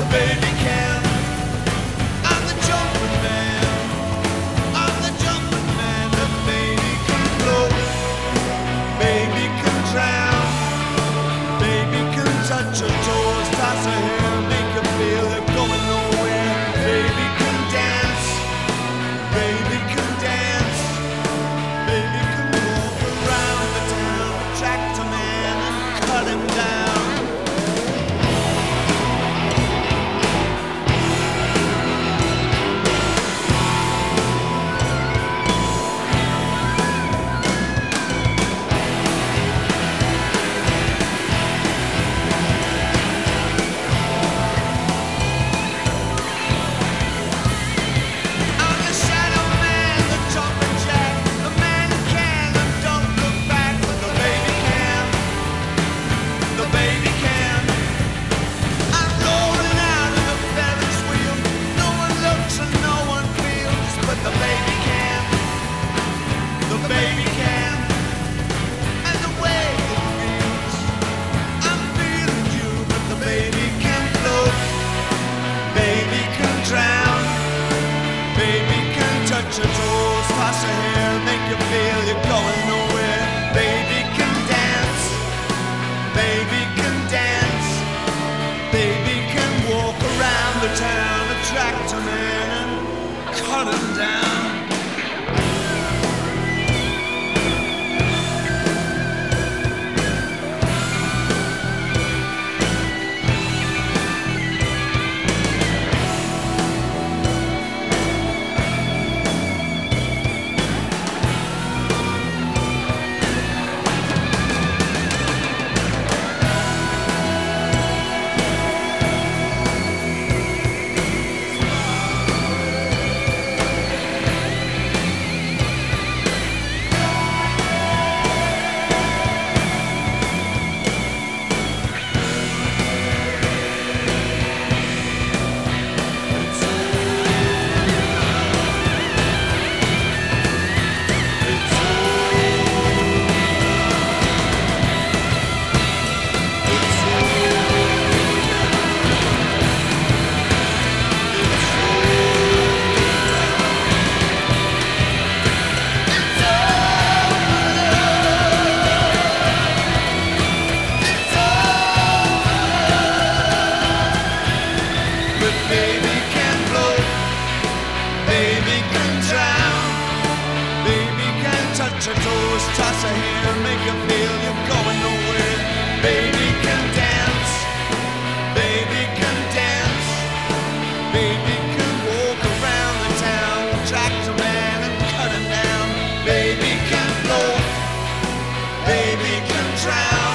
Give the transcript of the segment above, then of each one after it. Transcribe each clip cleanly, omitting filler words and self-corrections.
baby can. I'm the jumping man. I'm the jumping man. The baby can float. Baby can drown. Baby can touch your toes, toss her hair, make you feel you're going nowhere. Baby can dance. Baby can dance. Baby can walk around the town, attract a man and cut him down. I'm the shadow man, the jumping jack, the man who can and don't look back, but the baby can. The baby can. I'm rolling out of the Ferris wheel. No one looks and no one feels, but the baby can. The baby can. And the way it feels, I'm feeling you, but the baby can float. Baby can drown. Baby can touch your toes, toss your hair, make you feel you're going nowhere. Baby can dance. Baby can dance. Baby can walk around the town, attract a man and cut him down. But baby can float, baby can drown, baby can touch your toes, toss her hair, make you feel you're going nowhere. Baby can dance, baby can dance, baby can walk around the town, attract a man and cut him down. Baby can float, baby can drown,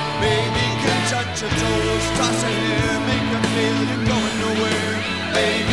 baby can touch your toes, toss her hair, make you feel you're going nowhere. Baby